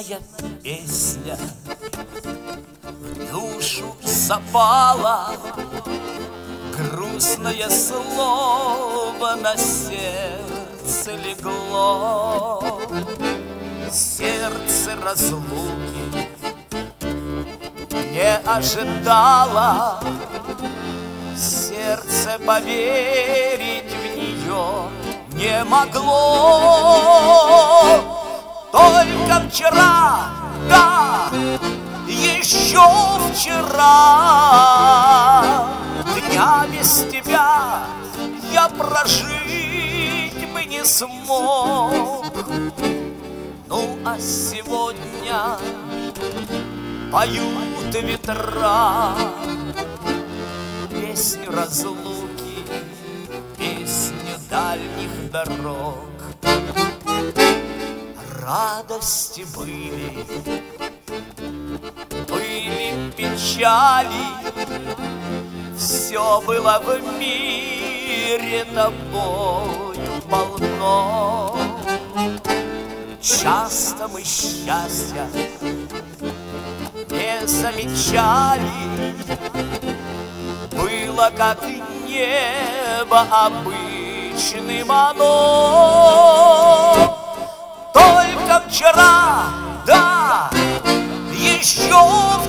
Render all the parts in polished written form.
грустная песня в душу запала, грустное слово на сердце легло. Сердце разлуки не ожидало, сердце поверить в нее не могло. Только вчера, да, еще вчера, дня без тебя я прожить бы не смог. Ну а сегодня поют ветра песню разлуки, песню дальних дорог. Радости были печали, все было в мире тобою полно. Часто мы счастья не замечали, было как небо обычным оно. Только вчера, да, еще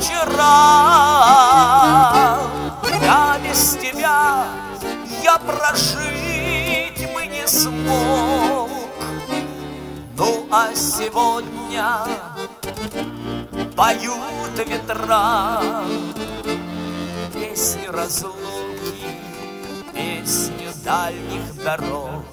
вчера, я без тебя я прожить бы не смог. Ну а сегодня поют ветра песню разлуки, песню дальних дорог.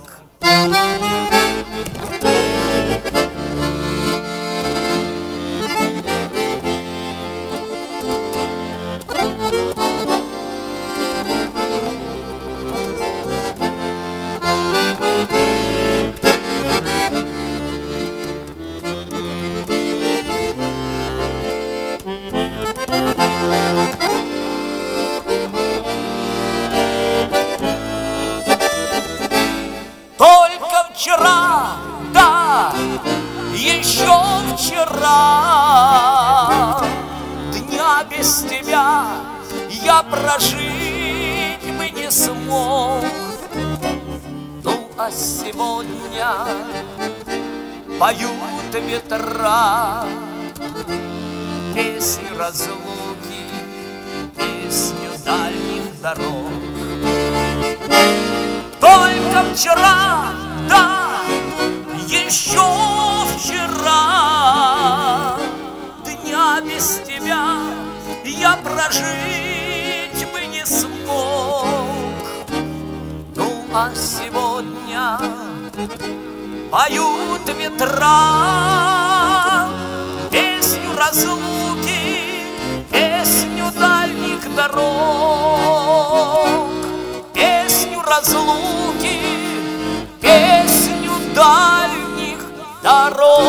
Вчера, да, еще вчера, дня без тебя я прожить бы не смог. Ну а сегодня поют ветра песню разлуки, песню дальних дорог. Только вчера, да, еще вчера, дня без тебя я прожить бы не смог. Ну а сегодня поют ветра песню разлуки, песню дальних дорог, песню разлуки, песню дальних дорог.